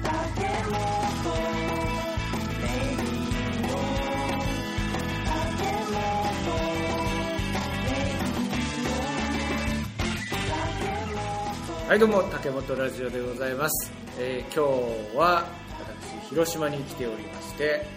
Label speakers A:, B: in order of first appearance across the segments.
A: はいどうも竹本ラジオでございます。今日は私広島に来ておりまして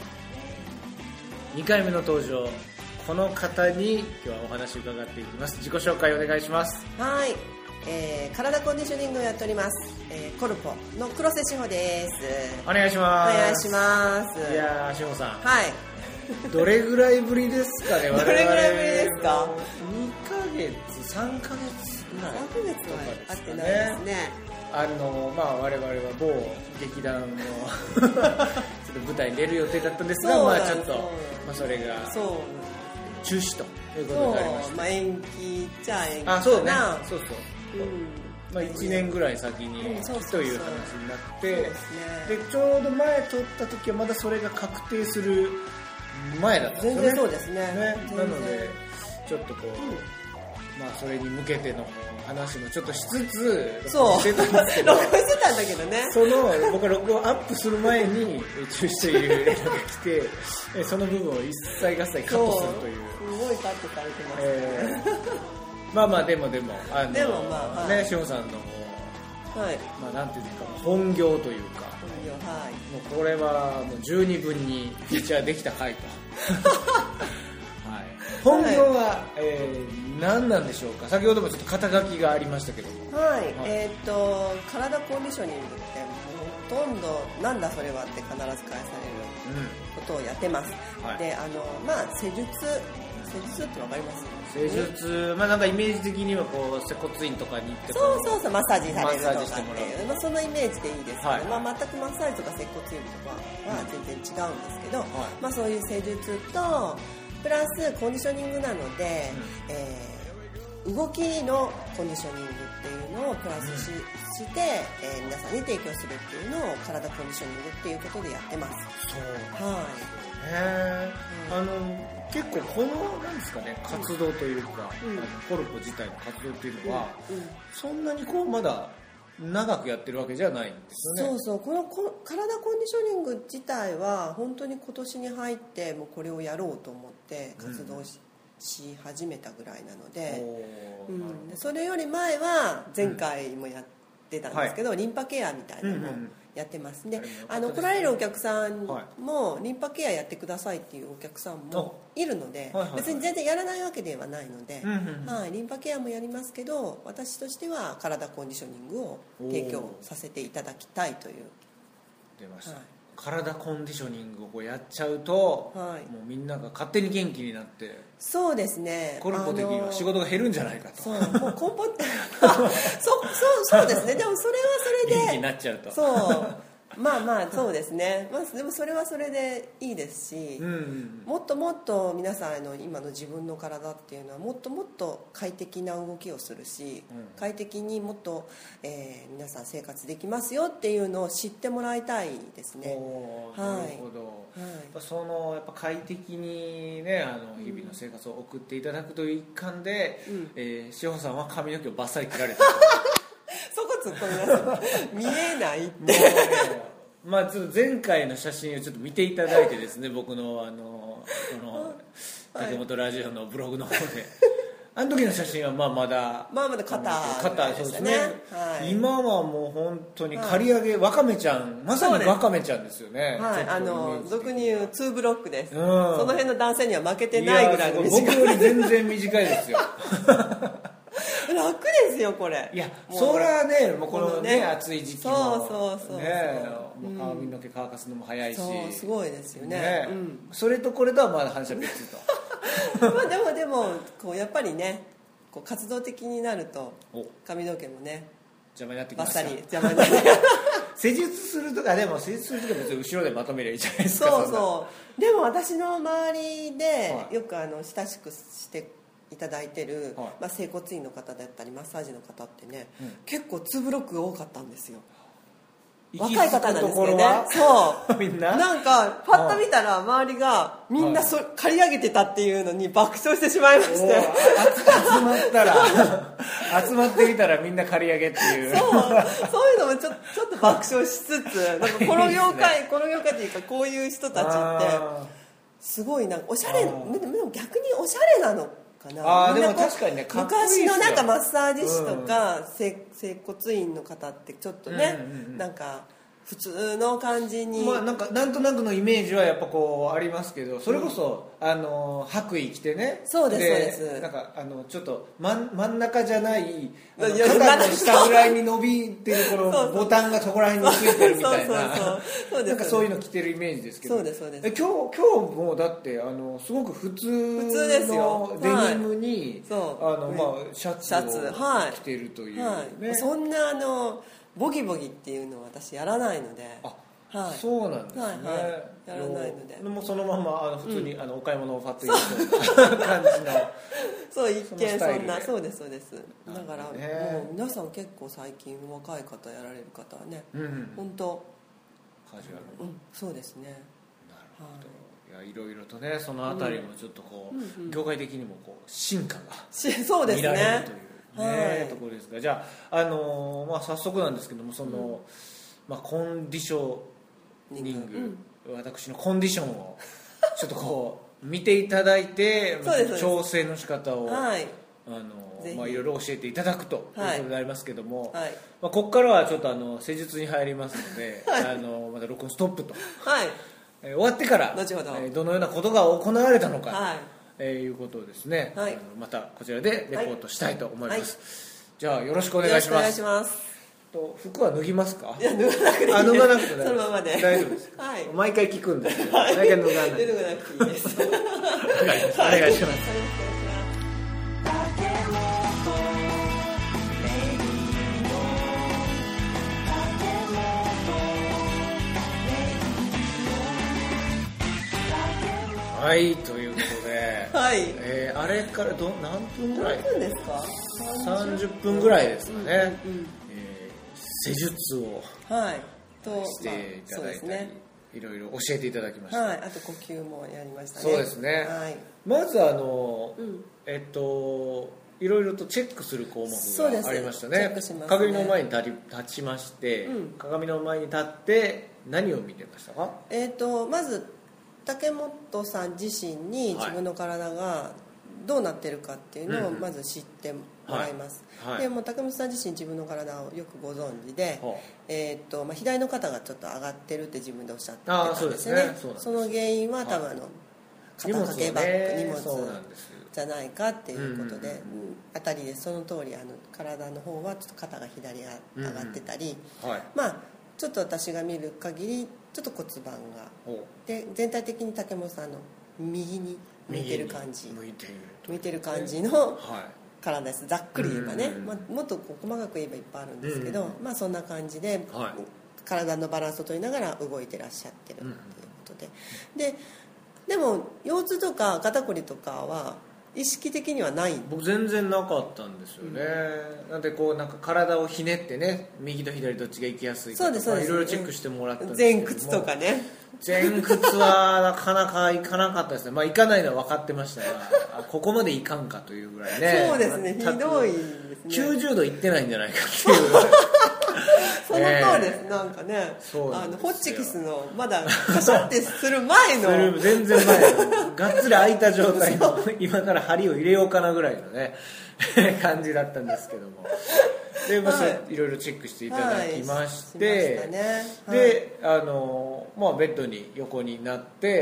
A: 、2回目の登場、この方に今日はお話を伺っていきます。自己紹介お願いします。
B: はい、体コンディショニングをやっております、コルポの黒瀬志保です。
A: お願いします。
B: お願いします。
A: いやー志保さん、
B: はい、
A: どれぐらいぶりですかね。
B: どれぐらいぶりですか。
A: 2ヶ月3ヶ月ぐらい、
B: 3ヶ月は会ってないですね。
A: 我々は某劇団のちょっと舞台に出る予定だったんですが、ちょっとそれが中止ということになりました。
B: 延期っちゃ延期かな。
A: そうね、そう、1年ぐらい先にという話になって、でちょうど前撮った時はまだそれが確定する前だったんですよね。
B: 全然そうですね。
A: なのでちょっとそれに向けての話もちょっとしつつしてたんですけど、
B: 録音してたんだけどね。
A: 僕が録音アップする前に中止という連絡が来て、その部分を一切合切カットするという。
B: すごいカットされてますね。
A: でも志保さんの
B: はい、
A: なんていうか本業というか、
B: はい、
A: もうこれはもう十二分にフィーチャーできた回と。本業は、何なんでしょうか。先ほどもちょっと肩書きがありましたけども、
B: 体コンディショニングってほとんどなんだそれはって必ず返されることをやってます、で施術ってわかります？
A: 施術、なんかイメージ的には接骨院とかに行って
B: そうマッサージされるとかっていう、そのイメージでいいですけど、全くマッサージとか接骨院とかは全然違うんですけど、そういう施術とプラスコンディショニングなので、動きのコンディショニングっていうのをプラスして、皆さんに提供するっていうのを体コンディショニングっていうことでやってます。
A: 結構このなんですかね、活動というか、コルポ自体の活動っていうのは、そんなにまだ長くやってるわけじゃないんですよね。
B: この体コンディショニング自体は本当に今年に入ってもうこれをやろうと思って活動し始めたぐらいなので、それより前は前回もやってたんですけど、リンパケアみたいなのもやってますね。来られるお客さんもリンパケアやってくださいっていうお客さんもいるので、別に全然やらないわけではないので、リンパケアもやりますけど、私としては体コンディショニングを提供させていただきたいという。
A: 出ました、体コンディショニングをやっちゃうと、もうみんなが勝手に元気になって、
B: そうですね、
A: コルポ的には仕事が減るんじゃないかと。
B: もう根本そうですね。でもそれはそれで
A: 元気になっちゃうと。
B: そうですね、でもそれはそれでいいですし、もっともっと皆さん今の自分の体っていうのはもっともっと快適な動きをするし、快適にもっと、皆さん生活できますよっていうのを知ってもらいたいですね。
A: なるほど、やっぱ快適にね、日々の生活を送っていただくという一環で、志保さんは髪の毛をバッサリ切られた。
B: そこ突っ込みます。見えないって。
A: ちょっと前回の写真をちょっと見ていただいてですね、僕のこの竹本ラジオのブログの方で、あの時の写真はまだ肩そうですね。今はもう本当に刈り上げワカメちゃん、まさにワカメちゃんですよね。
B: 俗に言う2ブロックです。その辺の男性には負けてないぐらいの短い。
A: 僕より全然短いですよ。
B: 楽ですよこれ。
A: いや、それはね、もうこのね暑い時期も髪の毛乾かすのも早いし、
B: すごいですよね。
A: それとこれとはまだ話は別と。
B: でもやっぱりね、活動的になると髪の毛もね
A: 邪魔になってきますか。
B: バッサリ邪魔になって。
A: 施術するとか別に後ろでまとめりゃいいじゃないですか。
B: でも私の周りでよく親しくしていただいてる、整骨院の方だったりマッサージの方ってね、結構2ブロックが多かったんですよ。若い方なんですけどね。
A: みんな
B: なんかパッと見たら周りがみんな刈り上げてたっていうのに爆笑してしまいまして。
A: 集まったら集まってみたらみんな刈り上げっていう
B: そういうのもちょっと爆笑しつつなんかこの業界っていうかこういう人たちってすごいなんかおしゃれ、でも逆におしゃれなのかな。
A: でも確かにね、かっこいいですよ。
B: 昔のなんかマッサージ師とか、整骨院の方ってちょっとね、なんか普通の感じに、
A: なんとなくのイメージはやっぱこうありますけど、それこそ、白衣着てね、
B: そうですそうです。
A: なんかちょっと真ん中じゃない肩の下ぐらいに伸びてるこのボタンがそこら辺についてるみたいな、なんかそういうの着てるイメージですけど、
B: そうですそうです。
A: 今日もだってすごく普通のデニムに、シャツを着てるというね、
B: そんなボギボギっていうのは私やらないので、
A: そうなんですね、
B: やらないので、
A: もうそのまま普通にお買い物をパッと行く感じの
B: そう一見そんな、そうですそうです。だからもう皆さん結構最近若い方やられる方はね、本当
A: カジュアル、
B: そうですね。
A: なるほど。いや、いろいろとね、そのあたりもちょっとこう業界的にもこう進化が
B: そうですね、
A: 見られるというところですが、じゃあ早速なんですけども、そのコンディショニング、私のコンディションをちょっとこう見ていただいて調整の仕方をいろいろ教えていただくということでありますけども、ここからはちょっと施術に入りますので、また録音ストップと、終わってからどのようなことが行われたのか、いうことをですね、またこちらでレポートしたいと思います、じゃあよろしくお願いします。服は脱ぎますか？
B: いや、脱がなくていいです。
A: 脱がなくて
B: そのままで
A: 大丈夫ですか？毎回聞くんですけど、毎回脱がない。
B: 脱がなくていいです。
A: お願いします。はい、ということで、あれから何分ぐらい？
B: 何分ですか
A: ？30分ぐらいですかね。施術をしていただいたり、いろいろ教えていただきました。
B: あと呼吸もやりましたね。
A: そうですね。まずいろいろとチェックする項目がありましたね。鏡の前に立ちまして、鏡の前に立って何を見てましたか？
B: まず竹本さん自身に自分の体がどうなってるかっていうのをまず知ってもらいます、でも竹本さん自身自分の体をよくご存知で、左の肩がちょっと上がってるって自分でおっしゃってたんですよね。その原因は多分肩掛けバッグ、荷物じゃないかっていうことで、当たりでその通り体の方はちょっと肩が左上がってたり、ちょっと私が見る限りちょっと骨盤がで全体的に竹本さんの右に向いてる感じ、向いてる感じの体です。ざっくり言えばね、もっと細かく言えばいっぱいあるんですけど、そんな感じで、体のバランスを取りながら動いてらっしゃってるっていうことでも腰痛とか肩こりとかは意識的にはない。
A: 僕全然なかったんですよね、なんでこうなんか体をひねってね、右と左どっちが行きやすいかとかいろいろチェックしてもらったんですけども、
B: 前屈とかね、
A: 前屈はなかなかいかなかったですね。行かないのは分かってましたがここまでいかんかというぐらいね。
B: そうですね、ひどいですね。
A: 90度いってないんじゃないかっていう
B: その通りです。なんかね、ホッチキスのまだカシャってする前の
A: 全然前のがっつり開いた状態の今から針を入れようかなぐらいのね感じだったんですけども、でいろいろチェックしていただきまして、でベッドに横になって、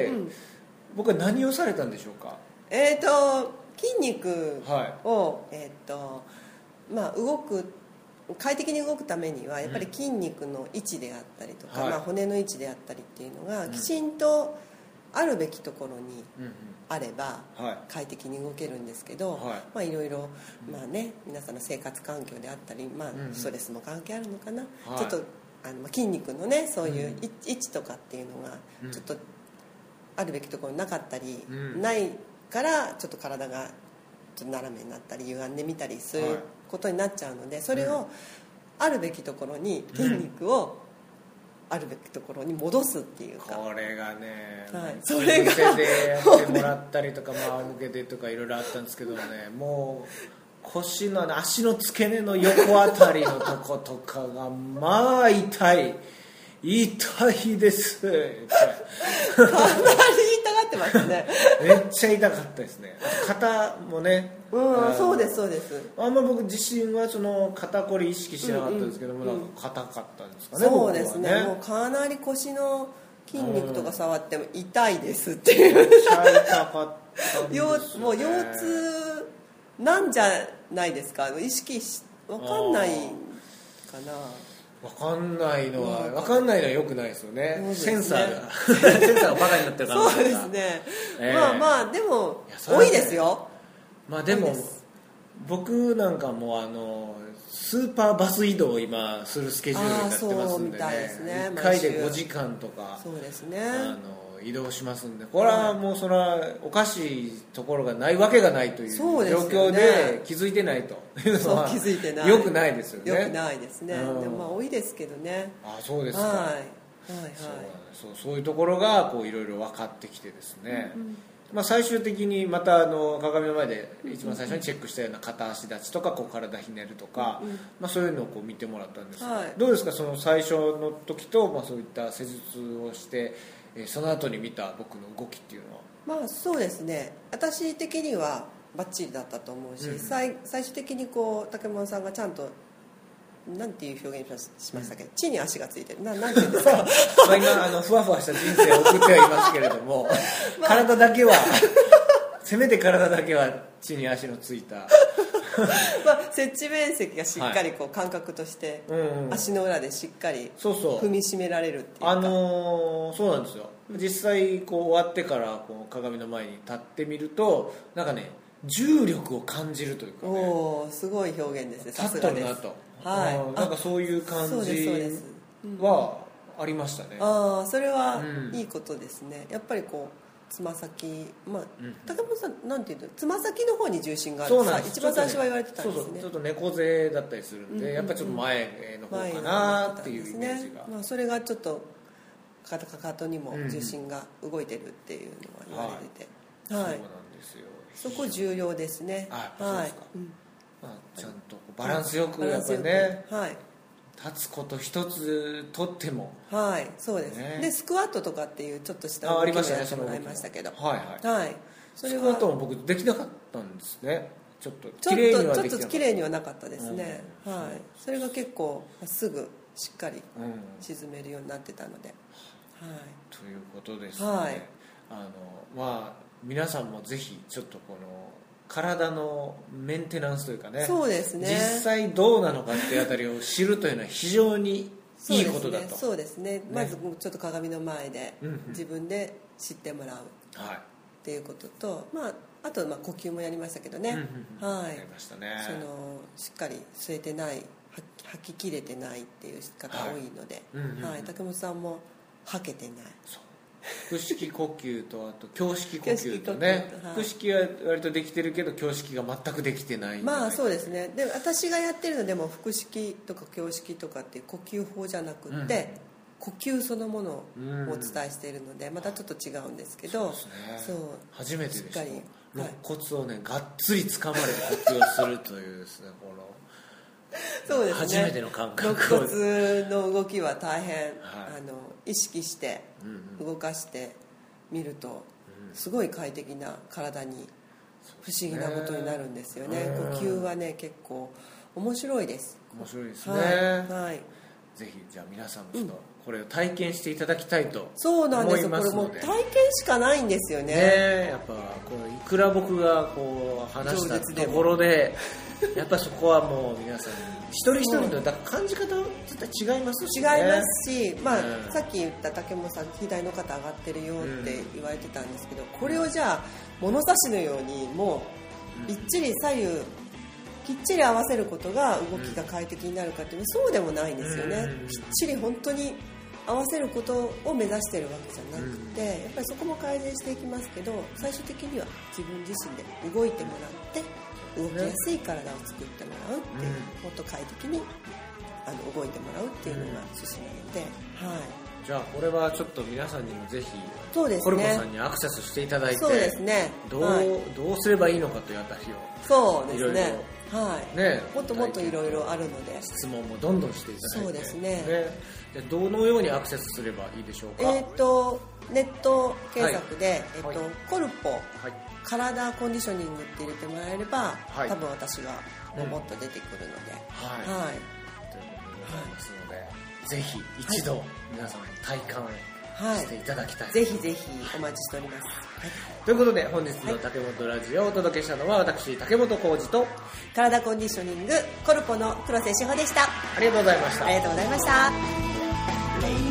A: 僕は何をされたんでしょうか？
B: 筋肉を、動く快適に動くためにはやっぱり筋肉の位置であったりとか、骨の位置であったりっていうのがきちんとあるべきところにあれば快適に動けるんですけど、いろいろ皆さんの生活環境であったり、ストレスも関係あるのかな、ちょっと筋肉のねそういう位置とかっていうのがちょっとあるべきところになかったり、ないからちょっと体がちょっと斜めになったり歪んでみたりすることになっちゃうので、それをあるべきところに筋肉をあるべきところに戻すっていうか、
A: これがね、
B: それが
A: 向けてやってもらったりとか仰向けでとかいろいろあったんですけどね、もう腰の足の付け根の横あたりのとことかがまあ痛いです
B: かなり痛がってますね
A: めっちゃ痛かったですね。肩もね、
B: そうですそうです。
A: あんま僕自身はその肩こり意識してなかったんですけども、なんか硬かったんですかね。
B: そうですね、もうかなり腰の筋肉とか触っても痛いですっていう、
A: めっちゃ痛かったんですよね。
B: もう腰痛なんじゃないですか。意識わかんないかな。
A: 分かんないのは良くないですよね。センサーがバカになってるから
B: そうですね、まあでも多いですよ。
A: まあでも僕なんかもスーパーバス移動を今するスケジュールになってますんでね、1回で5時間とか
B: そうですね、
A: 移動しますんで、これはもうそれはおかしいところがないわけがないという状況で気づいてないというのはよくないですよね。
B: よくないですね、でもまあ多いですけどね。
A: そうですか。そういうところがいろいろ分かってきてですね、最終的にまた鏡の前で一番最初にチェックしたような片足立ちとか体ひねるとか、そういうのを見てもらったんですが、どうですか、その最初の時と、そういった施術をしてその後に見た僕の動きっていうのは。
B: そうですね、私的にはバッチリだったと思うし、最終的に竹本さんがちゃんとなんていう表現しましたっけ、地に足がついてる、なんていうんですか
A: 今ふわふわした人生を送ってはいますけれども、体だけはせめて体だけは地に足のついた
B: 接地面積がしっかり感覚として、足の裏でしっかり踏みしめられるっていうか、
A: そうなんですよ。実際終わってから鏡の前に立ってみると、なんかね、重力を感じるというかね、
B: すごい表現ですね。
A: さすがです。立っとるなと、なんかそういう感じはありましたね。
B: それはいいことですね。やっぱりつま先、竹本さんなんていうの、つま先の方に重心があるって一番最初は言われてたんですね。
A: ちょっと猫背だったりするんで、やっぱりちょっと前の方かなっていうイメージが、
B: それがちょっとかかとにも重心が動いてるっていうのは言われてて、
A: そうなんですよ。
B: そこ重要ですね。
A: そうですか。ちゃんとバランスよくやっぱりね、立つこと一つとっても、
B: そうですね。でスクワットとかっていうちょっとした動きもやってもらいましたけど、
A: それはスクワットも僕できなかったんですね。ちょっと
B: 綺麗にはなかったですね。それが結構すぐしっかり沈めるようになってたので、
A: ということですね。皆さんもぜひちょっと体のメンテナンスというかね、
B: そうですね、
A: 実際どうなのかっていうあたりを知るというのは非常にいいことだと。
B: そうですね、まずちょっと鏡の前で自分で知ってもらうっていうことと、あと呼吸もやりましたけどね、
A: やりましたね。
B: しっかり吸えてない吐ききれてないっていう方多いので、竹本さんも吐けてない、
A: 腹式呼吸とあと胸式呼吸とね、腹式は割とできてるけど胸式が全くできてない。
B: そうですね。で私がやってるのでも腹式とか胸式とかっていう呼吸法じゃなくって、呼吸そのものをお伝えしているのでまたちょっと違うんですけど、
A: 初めてでした。肋骨をねがっつり掴まれて呼吸をするというですね、
B: そうですね、
A: 初めての感覚。
B: 肋骨の動きは大変、意識して動かしてみるとすごい快適な体に不思議なことになるんですよね。呼吸はね結構面白いです。
A: 面白いですね。ぜひじゃあ皆さんもちょっとこれを体験していただきたいと思いますので。そうなんですよ。これもう
B: 体験しかないんですよね。
A: やっぱいくら僕が話したところでやっぱそこはもう皆さん一人一人の感じ方は絶対違いますしね。
B: 違いますし、さっき言った竹本さん左の肩上がってるよって言われてたんですけど、これをじゃあ物差しのようにもうびっちり左右きっちり合わせることが動きが快適になるかっていうとそうでもないんですよね。きっちり本当に合わせることを目指してるわけじゃなくて、やっぱりそこも改善していきますけど、最終的には自分自身で動いてもらって動きやすい体を作ってもらうっていう、もっと快適に動いてもらうっていうのが趣旨なので、
A: じゃあこれはちょっと皆さんにもぜひ
B: そうですね、
A: コルポさんにアクセスしていただいて、
B: そうですね、
A: どうすればいいのかというあたりを
B: そうですね、
A: ね、
B: もっともっといろいろあるので
A: 質問もどんどんしていただいて、
B: そうですね、
A: でどのようにアクセスすればいいでしょうか。
B: ネット検索で、コルポ、体コンディショニングって入れてもらえれば、多分私がロボット出てくるので、ということでござい
A: ますので、ぜひ一度皆さん体感していただきたい、
B: ぜひぜひお待ちしております、
A: ということで本日の竹本ラジオをお届けしたのは私竹本浩二と
B: 体コンディショニングコルポの黒瀬志保でした。
A: ありがとうございました。
B: ありがとうございました。